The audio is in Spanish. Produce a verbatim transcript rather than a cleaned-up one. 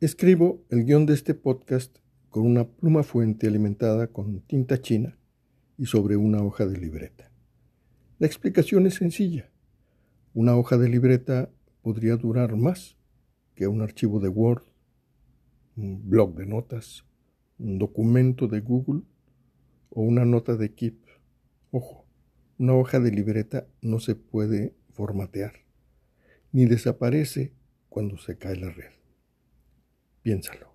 Escribo el guión de este podcast con una pluma fuente alimentada con tinta china y sobre una hoja de libreta. La explicación es sencilla. Una hoja de libreta podría durar más que un archivo de Word, un blog de notas, un documento de Google o una nota de Keep. Ojo, una hoja de libreta no se puede formatear, ni desaparece cuando se cae la red. Piénsalo.